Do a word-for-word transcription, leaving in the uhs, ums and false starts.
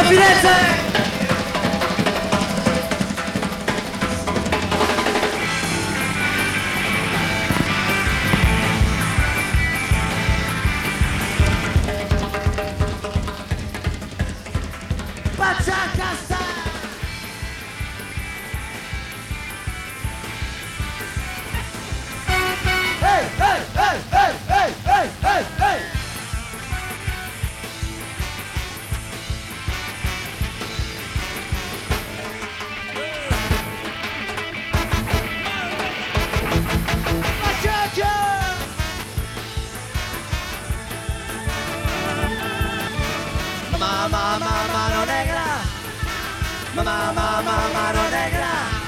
Firenze! Pacciacassa! Ehi, ehi, ehi, ehi, ehi, ehi, ehi, ehi! Mamma, mamma, mano negra. Mamma, mamma, mano negra.